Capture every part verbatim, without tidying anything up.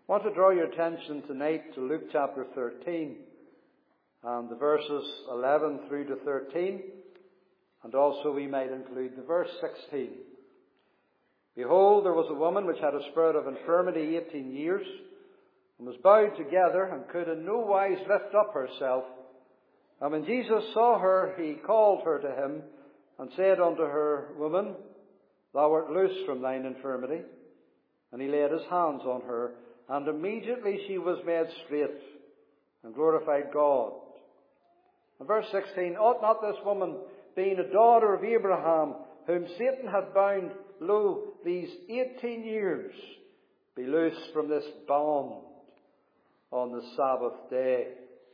I want to draw your attention tonight to Luke chapter thirteen and the verses eleven through to thirteen, and also we might include the verse sixteen. Behold, there was a woman which had a spirit of infirmity eighteen years, and was bowed together, and could in no wise lift up herself. And when Jesus saw her, he called her to him, and said unto her, Woman, thou art loosed from thine infirmity. And he laid his hands on her, and immediately she was made straight, and glorified God. And verse sixteen, Ought not this woman, being a daughter of Abraham, whom Satan had bound, lo, these eighteen years, be loosed from this bond on the Sabbath day?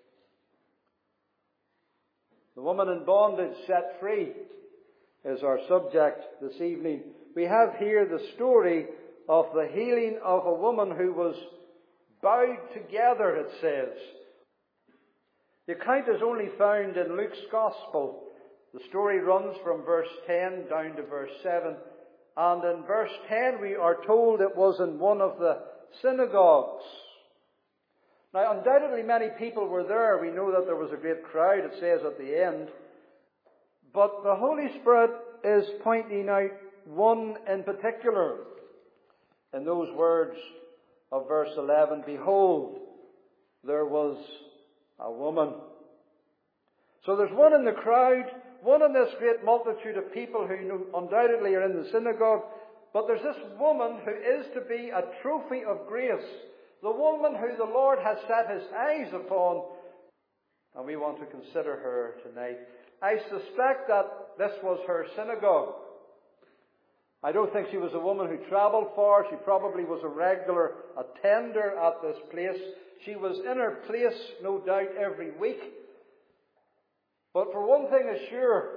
The woman in bondage set free is our subject this evening. We have here the story of the healing of a woman who was bowed together, it says. The account is only found in Luke's Gospel. The story runs from verse ten down to verse seven. And in verse ten we are told it was in one of the synagogues. Now, undoubtedly many people were there. We know that there was a great crowd, it says at the end. But the Holy Spirit is pointing out one in particular in those words of verse eleven. Behold, there was a woman. So there's one in the crowd, one in this great multitude of people who undoubtedly are in the synagogue. But there's this woman who is to be a trophy of grace. The woman who the Lord has set his eyes upon. And we want to consider her tonight. I suspect that this was her synagogue. I don't think she was a woman who travelled far. She probably was a regular attender at this place. She was in her place, no doubt, every week. But for one thing is sure,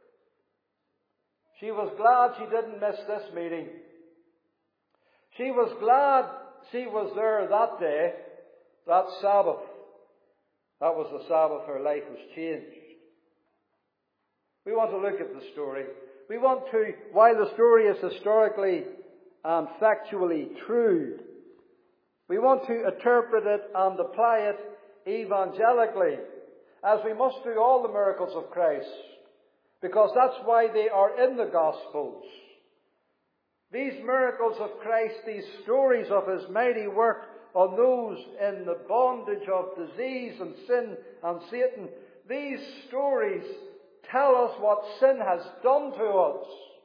she was glad she didn't miss this meeting. She was glad she was there that day, that Sabbath. That was the Sabbath her life was changed. We want to look at the story. We want to, while the story is historically and factually true, we want to interpret it and apply it evangelically, as we must do all the miracles of Christ, because that's why they are in the Gospels. These miracles of Christ, these stories of his mighty work on those in the bondage of disease and sin and Satan, these stories tell us what sin has done to us.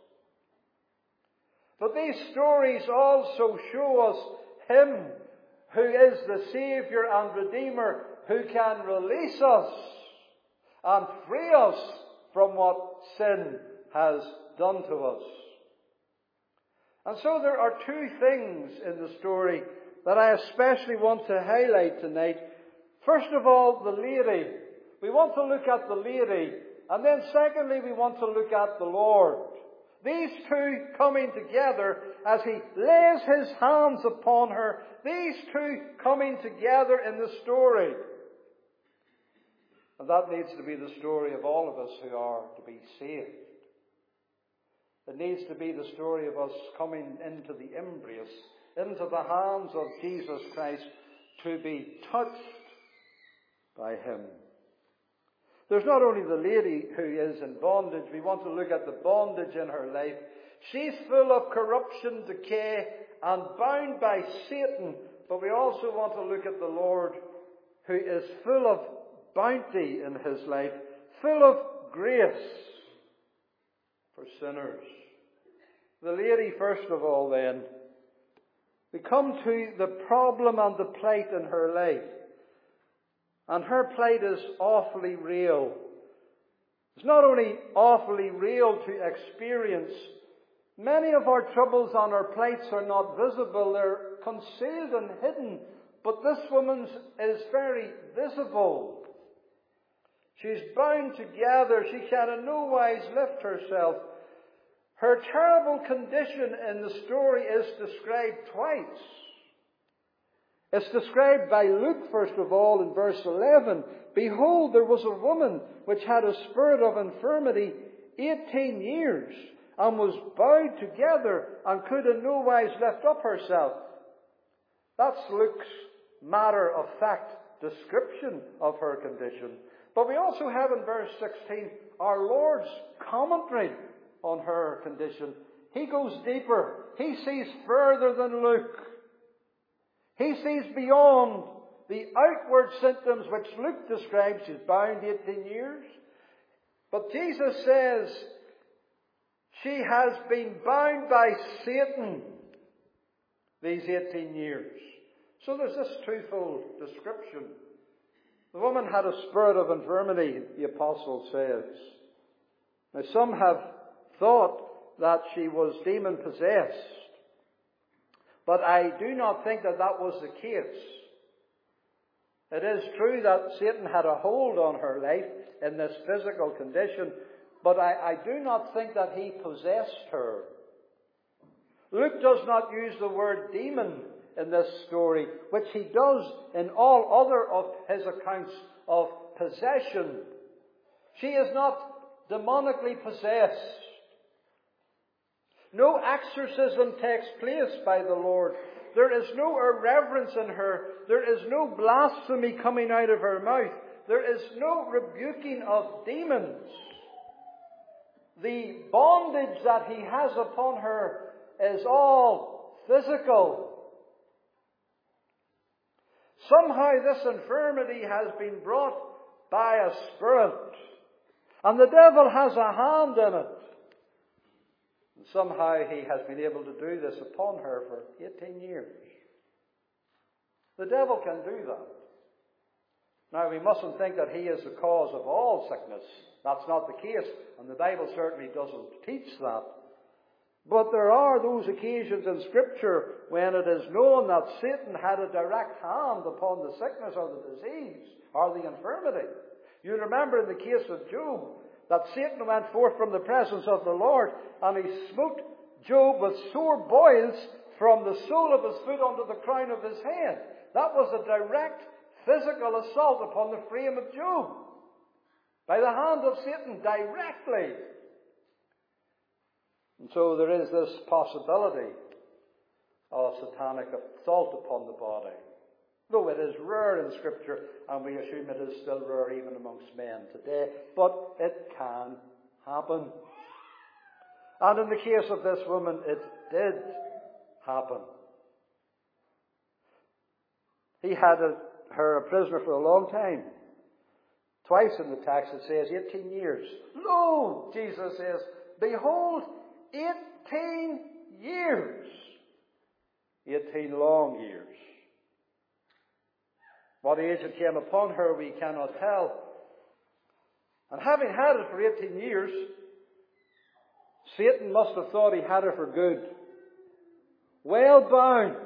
But these stories also show us him who is the Saviour and Redeemer, who can release us and free us from what sin has done to us. And so there are two things in the story that I especially want to highlight tonight. First of all, the lady. We want to look at the lady. And then secondly, we want to look at the Lord. These two coming together as he lays his hands upon her. These two coming together in the story. And that needs to be the story of all of us who are to be saved. It needs to be the story of us coming into the embrace, into the hands of Jesus Christ, to be touched by him. There's not only the lady who is in bondage. We want to look at the bondage in her life. She's full of corruption, decay, and bound by Satan. But we also want to look at the Lord, who is full of bounty in his life, full of grace for sinners. The lady, first of all, then, we come to the problem and the plight in her life. And her plight is awfully real. It's not only awfully real to experience. Many of our troubles and our plights are not visible. They're concealed and hidden. But this woman's is very visible. She's bound together. She can in no wise lift herself. Her terrible condition in the story is described twice. It's described by Luke, first of all, in verse eleven. Behold, there was a woman which had a spirit of infirmity eighteen years, and was bowed together, and could in no wise lift up herself. That's Luke's matter-of-fact description of her condition. But we also have in verse sixteen our Lord's commentary on her condition. He goes deeper. He sees further than Luke. He sees beyond the outward symptoms which Luke describes. She's bound eighteen years. But Jesus says she has been bound by Satan these eighteen years. So there's this twofold description. The woman had a spirit of infirmity, the apostle says. Now some have thought that she was demon-possessed. But I do not think that that was the case. It is true that Satan had a hold on her life in this physical condition, but I, I do not think that he possessed her. Luke does not use the word demon in this story, which he does in all other of his accounts of possession. She is not demonically possessed. No exorcism takes place by the Lord. There is no irreverence in her. There is no blasphemy coming out of her mouth. There is no rebuking of demons. The bondage that he has upon her is all physical. Somehow this infirmity has been brought by a spirit, and the devil has a hand in it. And somehow he has been able to do this upon her for eighteen years. The devil can do that. Now, we mustn't think that he is the cause of all sickness. That's not the case, and the Bible certainly doesn't teach that. But there are those occasions in Scripture when it is known that Satan had a direct hand upon the sickness or the disease or the infirmity. You remember in the case of Job that Satan went forth from the presence of the Lord and he smote Job with sore boils from the sole of his foot unto the crown of his head. That was a direct physical assault upon the frame of Job by the hand of Satan directly. And so there is this possibility of satanic assault upon the body. Though it is rare in Scripture, and we assume it is still rare even amongst men today, but it can happen. And in the case of this woman, it did happen. He had a, her a prisoner for a long time. Twice in the text it says eighteen years. Lo, Jesus says, behold, eighteen years. Eighteen long years. What age it came upon her, we cannot tell. And having had it for eighteen years, Satan must have thought he had her for good. Well bound.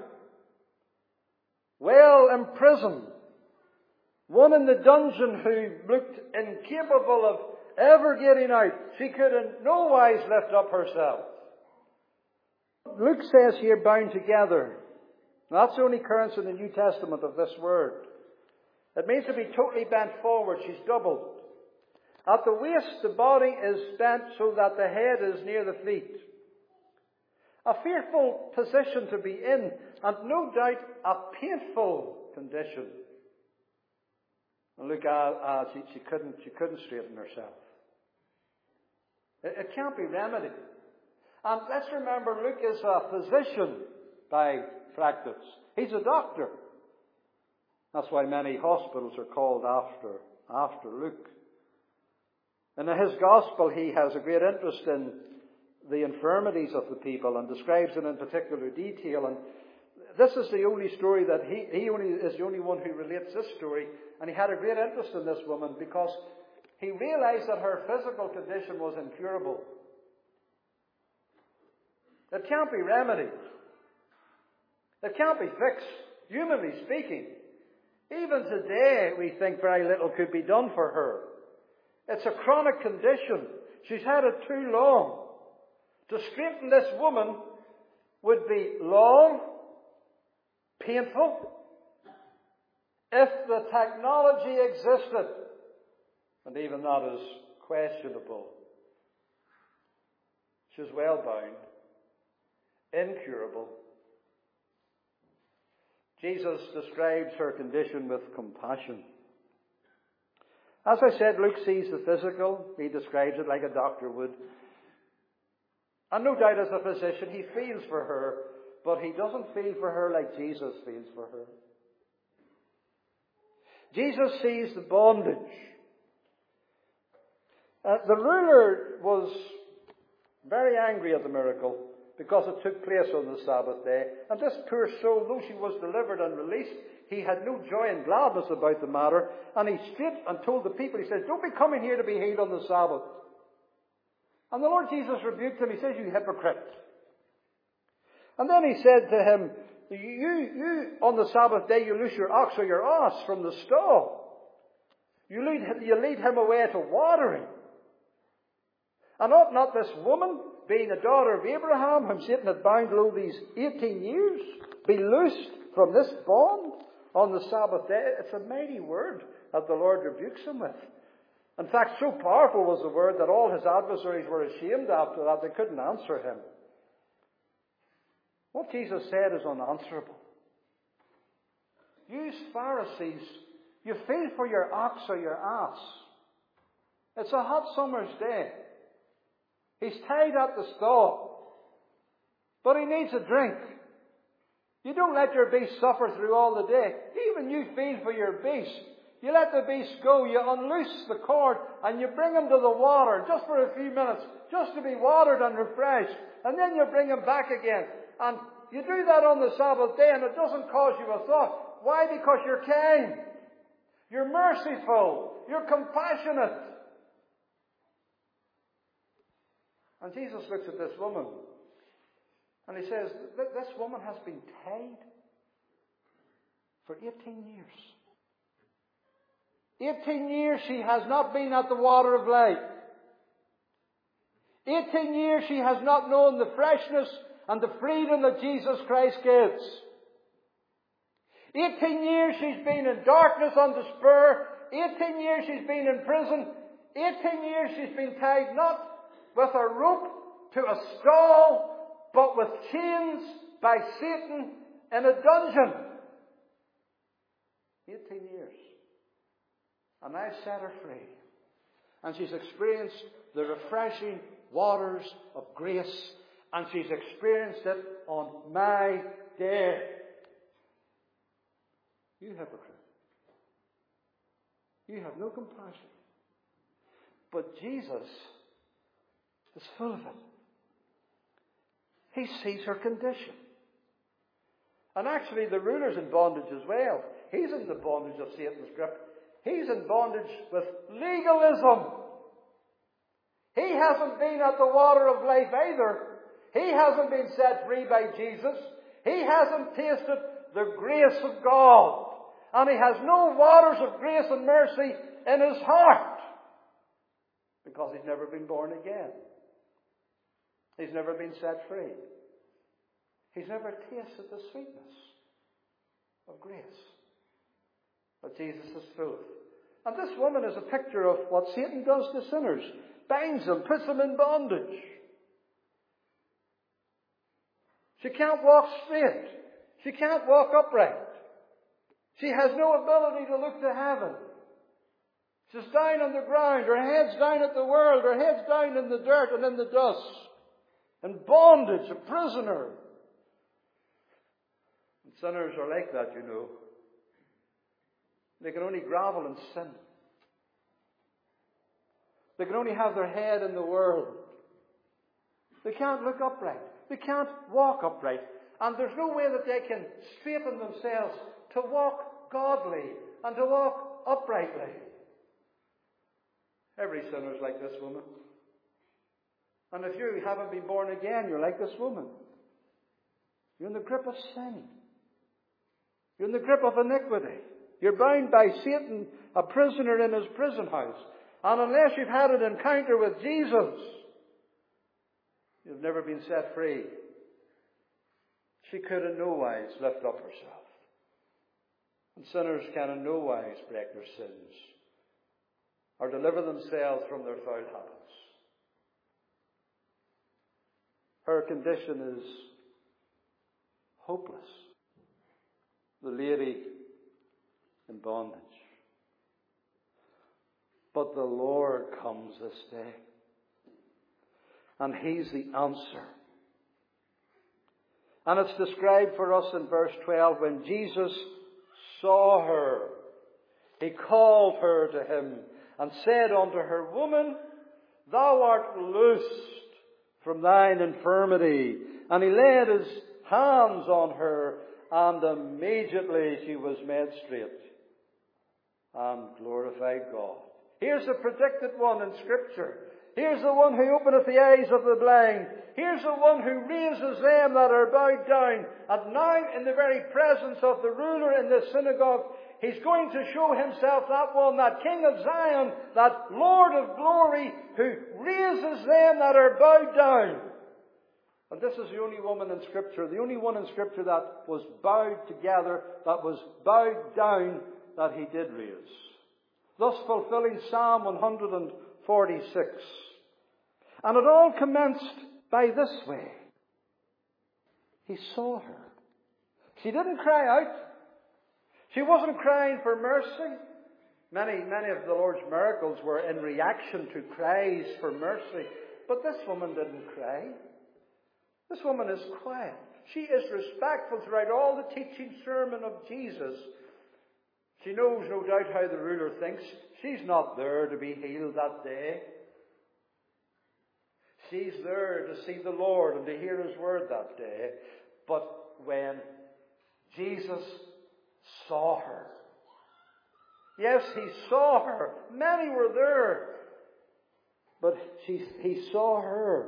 Well imprisoned. One in the dungeon who looked incapable of ever getting out. She could in no wise lift up herself. Luke says here, bound together. That's the only occurrence in the New Testament of this word. It means to be totally bent forward. She's doubled. At the waist, the body is bent so that the head is near the feet. A fearful position to be in, and no doubt a painful condition. And look, uh, uh, she, she couldn't, she couldn't straighten herself. It, it can't be remedied. And let's remember, Luke is a physician by practice. He's a doctor. That's why many hospitals are called after, after Luke. And in his gospel, he has a great interest in the infirmities of the people and describes them in particular detail. And this is the only story that he, he only is the only one who relates this story. And he had a great interest in this woman because he realized that her physical condition was incurable. It can't be remedied. It can't be fixed, humanly speaking. Even today, we think very little could be done for her. It's a chronic condition. She's had it too long. To straighten this woman would be long, painful, if the technology existed. And even that is questionable. She's well bound, incurable. Jesus describes her condition with compassion. As I said, Luke sees the physical. He describes it like a doctor would. And no doubt as a physician, he feels for her, but he doesn't feel for her like Jesus feels for her. Jesus sees the bondage. Uh, the ruler was very angry at the miracle because it took place on the Sabbath day. And this poor soul, though she was delivered and released, he had no joy and gladness about the matter. And he stood and told the people, he says, don't be coming here to be healed on the Sabbath. And the Lord Jesus rebuked him. He says, you hypocrite. And then he said to him, you, you on the Sabbath day, you loose your ox or your ass from the stall. You lead, you lead him away to watering. And ought not this woman, being a daughter of Abraham, whom Satan had bound low these eighteen years, be loosed from this bond on the Sabbath day? It's a mighty word that the Lord rebukes him with. In fact, so powerful was the word that all his adversaries were ashamed after that. They couldn't answer him. What Jesus said is unanswerable. You Pharisees, you feel for your ox or your ass. It's a hot summer's day. He's tied at the stall, but he needs a drink. You don't let your beast suffer through all the day. Even you feel for your beast. You let the beast go, you unloose the cord, and you bring him to the water just for a few minutes, just to be watered and refreshed. And then you bring him back again. And you do that on the Sabbath day, and it doesn't cause you a thought. Why? Because you're kind. You're merciful. You're compassionate. And Jesus looks at this woman, and he says, this woman has been tied for eighteen years. eighteen years she has not been at the water of life. eighteen years she has not known the freshness and the freedom that Jesus Christ gives. eighteen years she's been in darkness and despair. eighteen years she's been in prison. eighteen years she's been tied not with a rope to a stall, but with chains by Satan in a dungeon. eighteen years. And I've set her free. And she's experienced the refreshing waters of grace. And she's experienced it on my day. You hypocrite. You have no compassion. But Jesus is full of it. He sees her condition. And actually the ruler's in bondage as well. He's in the bondage of Satan's grip. He's in bondage with legalism. He hasn't been at the water of life either. He hasn't been set free by Jesus. He hasn't tasted the grace of God. And he has no waters of grace and mercy in his heart. Because he's never been born again. He's never been set free. He's never tasted the sweetness of grace. But Jesus is full. And this woman is a picture of what Satan does to sinners. Binds them, puts them in bondage. She can't walk straight. She can't walk upright. She has no ability to look to heaven. She's down on the ground. Her head's down at the world. Her head's down in the dirt and in the dust. In bondage, a prisoner. And sinners are like that, you know. They can only grovel in sin. They can only have their head in the world. They can't look upright. They can't walk upright. And there's no way that they can straighten themselves to walk godly and to walk uprightly. Every sinner is like this woman. And if you haven't been born again, you're like this woman. You're in the grip of sin. You're in the grip of iniquity. You're bound by Satan, a prisoner in his prison house. And unless you've had an encounter with Jesus, you've never been set free. She could in no wise lift up herself. And sinners can in no wise break their sins or deliver themselves from their foul habits. Her condition is hopeless. the lady in bondage. But the Lord comes this day. And He's the answer. And it's described for us in verse twelve, when Jesus saw her, He called her to Him and said unto her, Woman, thou art loosed from thine infirmity. And He laid His hands on her, and immediately she was made straight and glorified God. Here's the predicted one in Scripture. Here's the one who openeth the eyes of the blind. Here's the one who raises them that are bowed down. And now, in the very presence of the ruler in the synagogue, He's going to show Himself that one, that King of Zion, that Lord of glory, who raises them that are bowed down. And this is the only woman in Scripture, the only one in Scripture that was bowed together, that was bowed down, that He did raise. Thus fulfilling Psalm one forty-six. And it all commenced by this way. He saw her. She didn't cry out. She wasn't crying for mercy. Many, many of the Lord's miracles were in reaction to cries for mercy. But this woman didn't cry. This woman is quiet. She is respectful throughout all the teaching sermon of Jesus. She knows, no doubt, how the ruler thinks. She's not there to be healed that day. She's there to see the Lord and to hear His word that day. But when Jesus saw her, yes, He saw her. Many were there. But she, He saw her.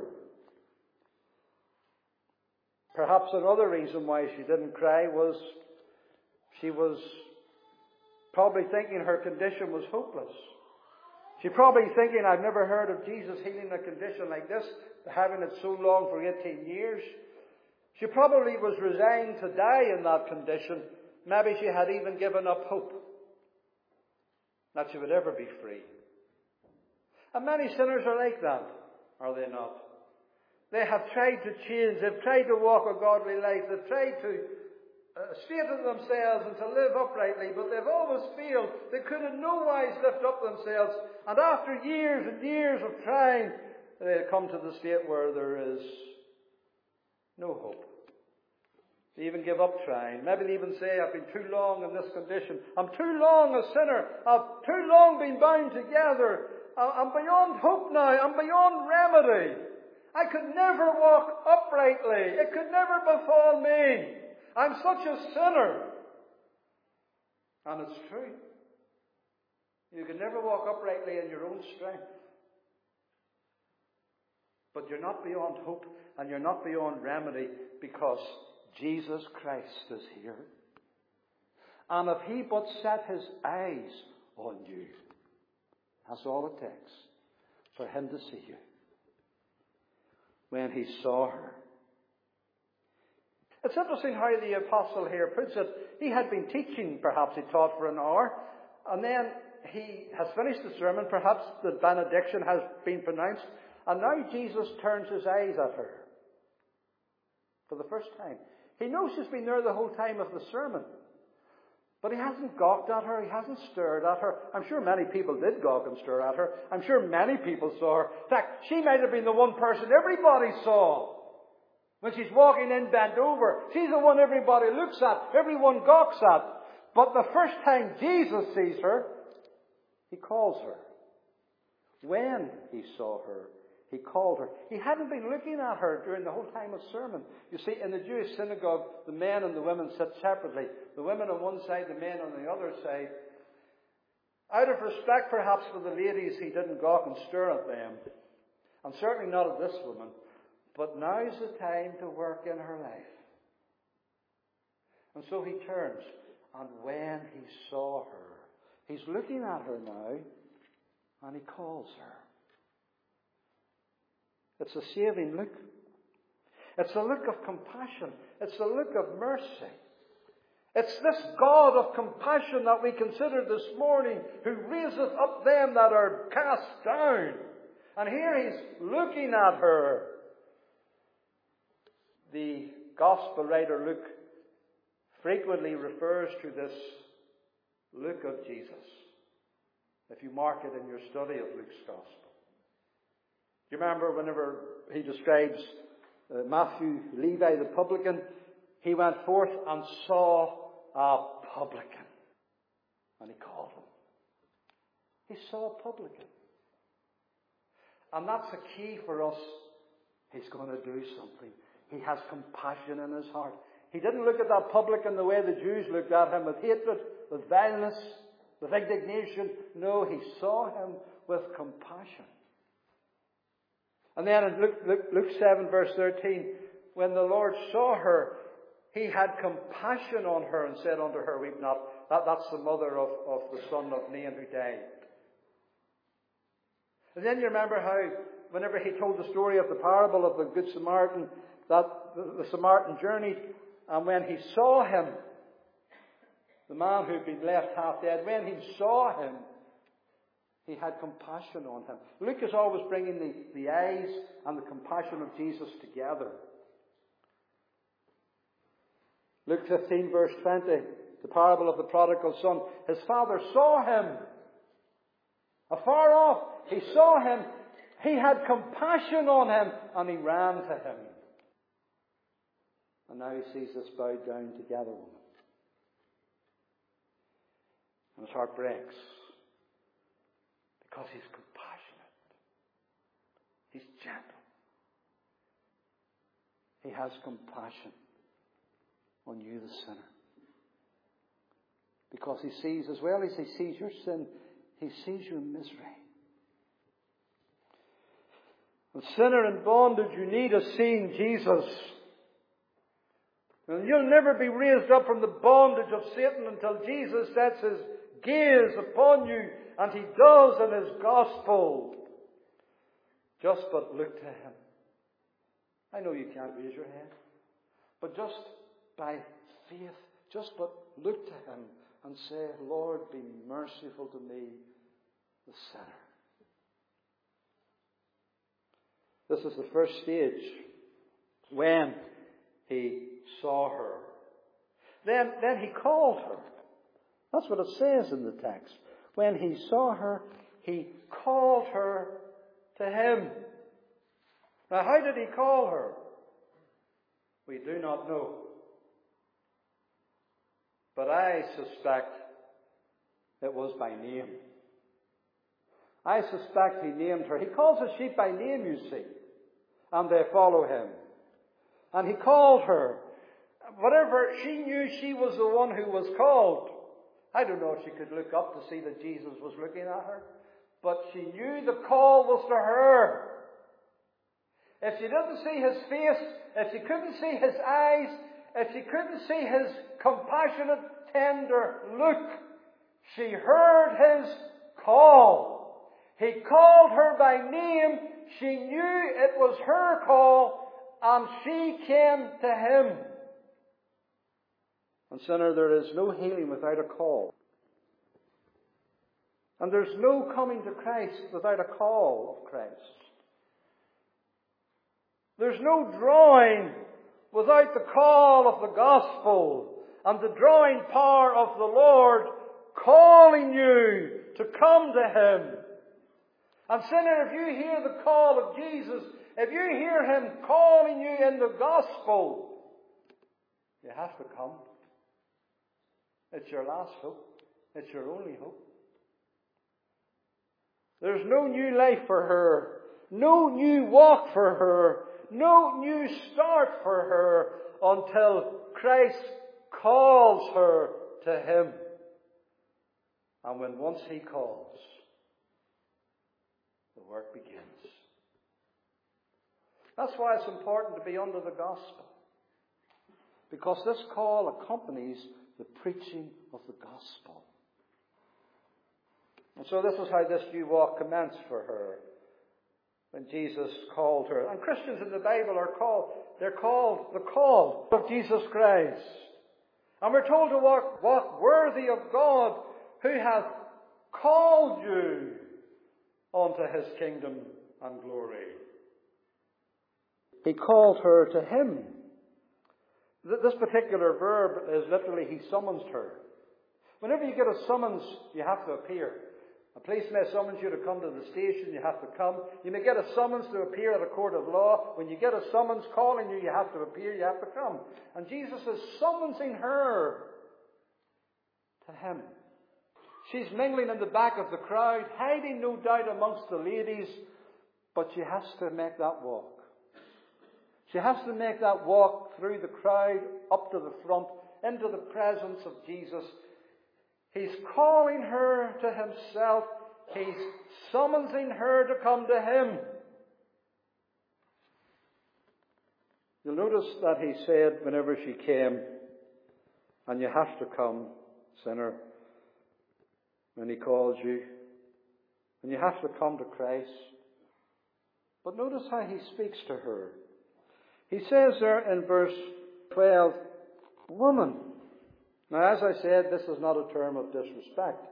Perhaps another reason why she didn't cry was she was probably thinking her condition was hopeless. She's probably thinking, I've never heard of Jesus healing a condition like this, having it so long for eighteen years. She probably was resigned to die in that condition. Maybe she had even given up hope that she would ever be free. And many sinners are like that, are they not? They have tried to change. They've tried to walk a godly life. They've tried to uh, straighten themselves and to live uprightly, but they've always failed. They could in no wise lift up themselves. And after years and years of trying, they come to the state where there is no hope. They even give up trying. Maybe they even say, I've been too long in this condition. I'm too long a sinner. I've too long been bound together. I'm beyond hope now. I'm beyond remedy. I could never walk uprightly. It could never befall me. I'm such a sinner. And it's true. You can never walk uprightly in your own strength. But you're not beyond hope and you're not beyond remedy because Jesus Christ is here. And if He but set His eyes on you, that's all it takes for Him to see you. When He saw her. It's interesting how the apostle here puts it. He had been teaching, perhaps he taught for an hour, and then he has finished the sermon, perhaps the benediction has been pronounced, and now Jesus turns His eyes at her for the first time. He knows she's been there the whole time of the sermon, but He hasn't gawked at her, He hasn't stared at her. I'm sure many people did gawk and stare at her. I'm sure many people saw her. In fact, she might have been the one person everybody saw. When she's walking in bent over, she's the one everybody looks at, everyone gawks at. But the first time Jesus sees her, He calls her. When He saw her, He called her. He hadn't been looking at her during the whole time of sermon. You see, in the Jewish synagogue, the men and the women sit separately. The women on one side, the men on the other side. Out of respect, perhaps, for the ladies, He didn't gawk and stare at them. And certainly not at this woman. But now's the time to work in her life. And so He turns. And when He saw her, He's looking at her now. And He calls her. It's a saving look. It's a look of compassion. It's a look of mercy. It's this God of compassion that we considered this morning, who raiseth up them that are cast down. And here He's looking at her. The Gospel writer Luke frequently refers to this look of Jesus, if you mark it in your study of Luke's Gospel. Do you remember whenever he describes uh, Matthew, Levi the publican, he went forth and saw a publican. And he called him. He saw a publican. And that's the key for us. He's going to do something. He has compassion in his heart. He didn't look at that publican the way the Jews looked at him, with hatred, with vileness, with indignation. No, he saw him with compassion. And then in Luke, Luke, Luke seven verse thirteen, when the Lord saw her, he had compassion on her and said unto her, weep not. That, that's the mother of, of the son of Nain who died. And then you remember how, whenever he told the story of the parable of the Good Samaritan, that the, the Samaritan journeyed, and when he saw him, the man who had been left half dead, when he saw him, he had compassion on him. Luke is always bringing the, the eyes and the compassion of Jesus together. Luke fifteen verse twenty, the parable of the prodigal son. His father saw him afar off. He saw him. He had compassion on him, and he ran to him. And now he sees this bowed down together woman. And his heart breaks. Because he's compassionate. He's gentle. He has compassion on you, the sinner. Because he sees, as well as he sees your sin, he sees your misery. The sinner in bondage, you need a seeing Jesus. And you'll never be raised up from the bondage of Satan until Jesus sets his gaze upon you, and he does in his gospel. Just but look to him. I know you can't raise your head, but just by faith, just but look to him and say, Lord, be merciful to me, the sinner. This is the first stage, when he saw her. Then, then he called her. That's what it says in the text. When he saw her, he called her to him. Now, how did he call her? We do not know. But I suspect it was by name. I suspect he named her. He calls his sheep by name, you see. And they follow him. And he called her. Whatever, she knew she was the one who was called. I don't know if she could look up to see that Jesus was looking at her. But she knew the call was to her. If she didn't see his face, if she couldn't see his eyes, if she couldn't see his compassionate, tender look, she heard his call. He called her by name. She knew it was her call, and she came to him. And sinner, there is no healing without a call. And there's no coming to Christ without a call of Christ. There's no drawing without the call of the gospel and the drawing power of the Lord calling you to come to him. And sinner, if you hear the call of Jesus, if you hear him calling you in the gospel, you have to come. It's your last hope. It's your only hope. There's no new life for her. No new walk for her. No new start for her until Christ calls her to him. And when once he calls, the work begins. That's why it's important to be under the gospel. Because this call accompanies the preaching of the gospel. And so this is how this new walk commenced for her, when Jesus called her. And Christians in the Bible are called, they're called the call of Jesus Christ. And we're told to walk, walk worthy of God, who hath called you unto his kingdom and glory. He called her to him. This particular verb is literally, he summons her. Whenever you get a summons, you have to appear. A police may summons you to come to the station, you have to come. You may get a summons to appear at a court of law. When you get a summons calling you, you have to appear, you have to come. And Jesus is summoning her to him. She's mingling in the back of the crowd, hiding no doubt amongst the ladies, but she has to make that walk. She has to make that walk through the crowd, up to the front, into the presence of Jesus. He's calling her to himself. He's summoning her to come to him. You'll notice that he said whenever she came, and you have to come, sinner, when he calls you. And you have to come to Christ. But notice how he speaks to her. He says there in verse twelve, woman. Now, as I said, this is not a term of disrespect.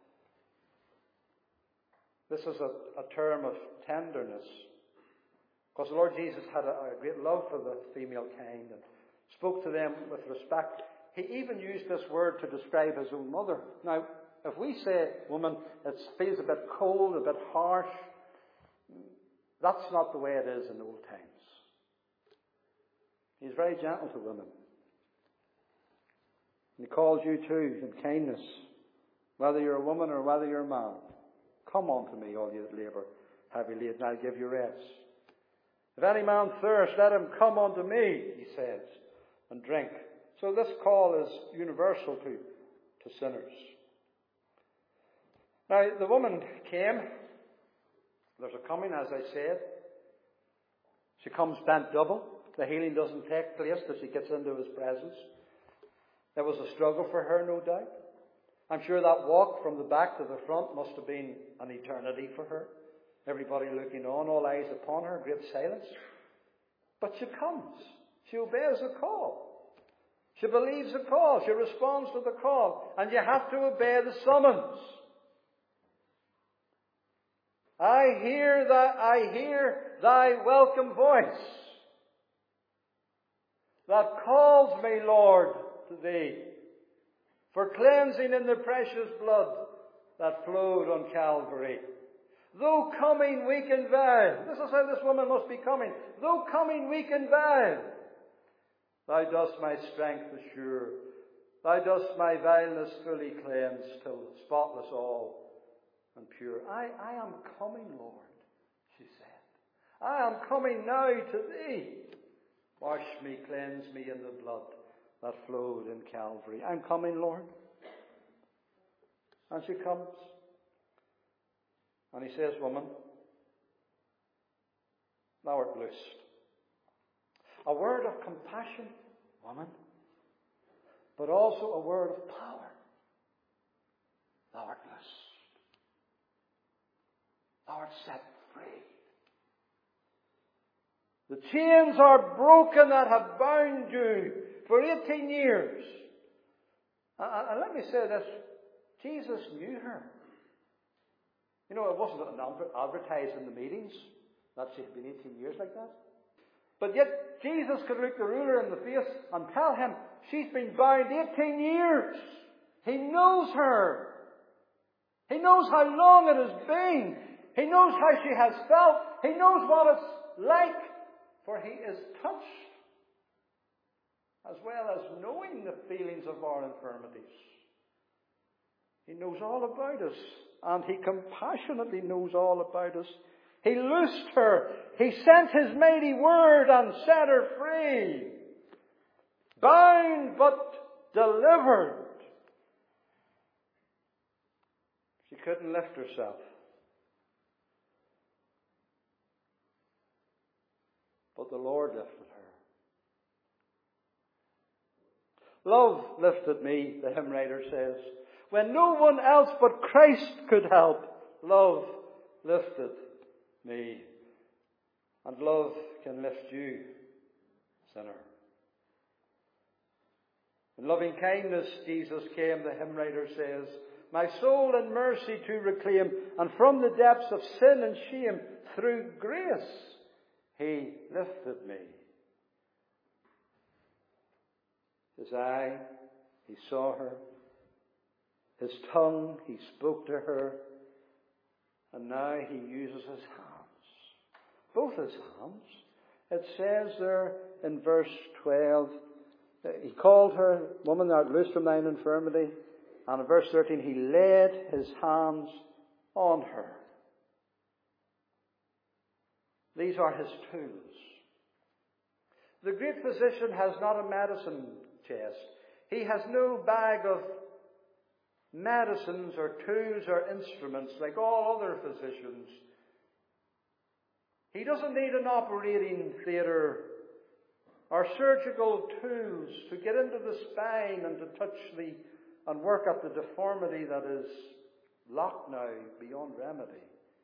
This is a, a term of tenderness. Because the Lord Jesus had a, a great love for the female kind and spoke to them with respect. He even used this word to describe his own mother. Now, if we say woman, it feels a bit cold, a bit harsh. That's not the way it is in old times. He's very gentle to women. He calls you too in kindness, whether you're a woman or whether you're a man. Come unto me, all you that labour heavy laden, and I'll give you rest. If any man thirst, let him come unto me, he says, and drink. So this call is universal to, to sinners. Now, the woman came. There's a coming, as I said. She comes bent double. The healing doesn't take place till she gets into his presence. There was a struggle for her, no doubt. I'm sure that walk from the back to the front must have been an eternity for her. Everybody looking on, all eyes upon her, great silence. But she comes. She obeys the call. She believes the call. She responds to the call. And you have to obey the summons. I hear that, I hear thy welcome voice that calls me, Lord, to thee, for cleansing in the precious blood that flowed on Calvary. Though coming weak and vile, this is how this woman must be coming. Though coming weak and vile, thou dost my strength assure. Thou dost my vileness fully cleanse till spotless all and pure. I, I am coming, Lord, she said. I am coming now to thee. Wash me, cleanse me in the blood that flowed in Calvary. I'm coming, Lord. And she comes. And he says, woman, thou art loosed. A word of compassion, woman, but also a word of power. Thou art loosed. Thou art set free. The chains are broken that have bound you for eighteen years. And let me say this, Jesus knew her. You know, it wasn't advertised in the meetings that she had been eighteen years like that. But yet, Jesus could look the ruler in the face and tell him, she's been bound eighteen years. He knows her. He knows how long it has been. He knows how she has felt. He knows what it's like. For he is touched, as well as knowing the feelings of our infirmities. He knows all about us, and he compassionately knows all about us. He loosed her. He sent his mighty word and set her free. Bound but delivered. She couldn't lift herself. But the Lord lifted her. Love lifted me, the hymn writer says. When no one else but Christ could help, love lifted me. And love can lift you, sinner. In loving kindness, Jesus came, the hymn writer says, my soul in mercy to reclaim, and from the depths of sin and shame, through grace, he lifted me. His eye, he saw her. His tongue, he spoke to her. And now he uses his hands. Both his hands. It says there in verse twelve, he called her, "Woman, thou art loosed from thine infirmity." And in verse thirteen, he laid his hands on her. These are his tools. The great physician has not a medicine chest. He has no bag of medicines or tools or instruments like all other physicians. He doesn't need an operating theatre or surgical tools to get into the spine and to touch the and work at the deformity that is locked now beyond remedy.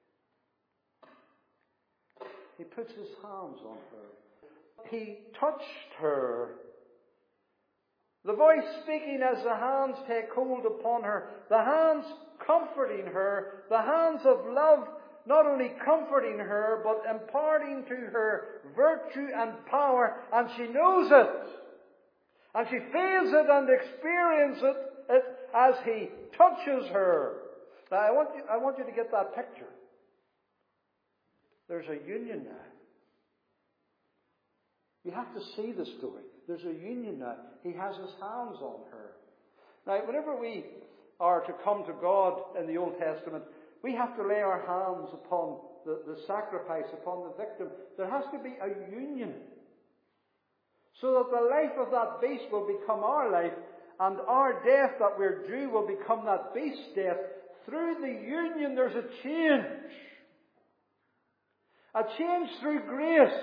He puts his hands on her. He touched her. The voice speaking as the hands take hold upon her. The hands comforting her. The hands of love not only comforting her, but imparting to her virtue and power. And she knows it. And she feels it and experiences it, it as he touches her. Now I want you, I want you to get that picture. There's a union now. You have to see the story. There's a union now. He has his hands on her. Now, whenever we are to come to God in the Old Testament, we have to lay our hands upon the, the sacrifice, upon the victim. There has to be a union. So that the life of that beast will become our life, and our death that we're due will become that beast's death. Through the union, there's a change. A change through grace.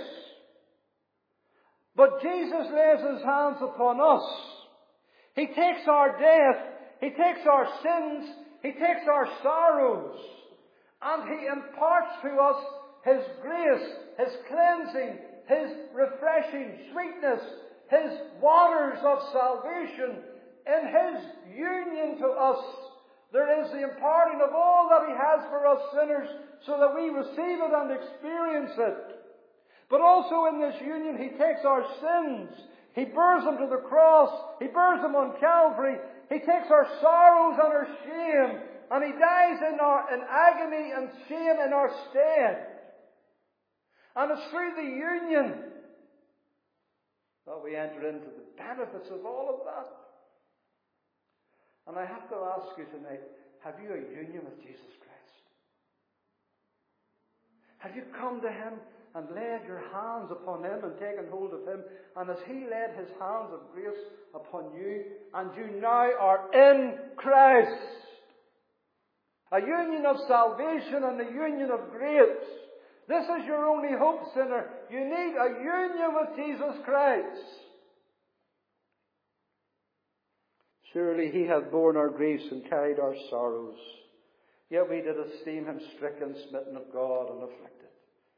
But Jesus lays his hands upon us. He takes our death. He takes our sins. He takes our sorrows. And he imparts to us his grace, his cleansing, his refreshing sweetness, his waters of salvation. In his union to us, there is the imparting of all that he has for us sinners, so that we receive it and experience it. But also in this union, he takes our sins. He bears them to the cross. He bears them on Calvary. He takes our sorrows and our shame. And he dies in, our, in agony and shame in our stead. And it's through the union that we enter into the benefits of all of that. And I have to ask you tonight, have you a union with Jesus Christ? Have you come to him and laid your hands upon him and taken hold of him? And as he laid his hands of grace upon you, and you now are in Christ. A union of salvation and a union of grace. This is your only hope, sinner. You need a union with Jesus Christ. Surely he hath borne our griefs and carried our sorrows. Yet we did esteem him stricken, smitten of God, and afflicted.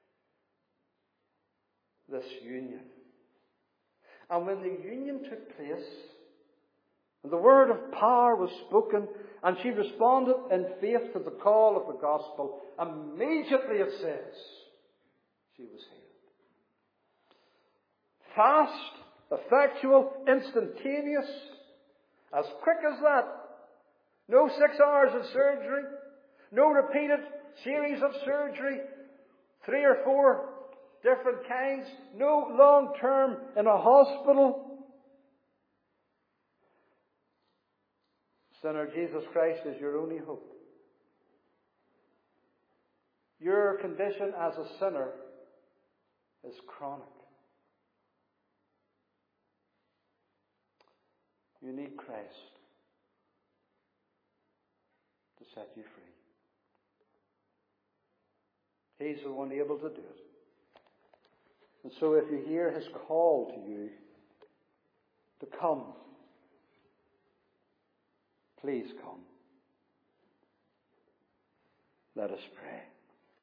This union. And when the union took place, and the word of power was spoken, and she responded in faith to the call of the gospel, immediately it says, she was healed. Fast, effectual, instantaneous, as quick as that. No six hours of surgery, no repeated series of surgery, three or four different kinds, no long term in a hospital. Sinner, Jesus Christ is your only hope. Your condition as a sinner is chronic. You need Christ to set you free. He's the one able to do it. And so if you hear his call to you to come, please come. Let us pray.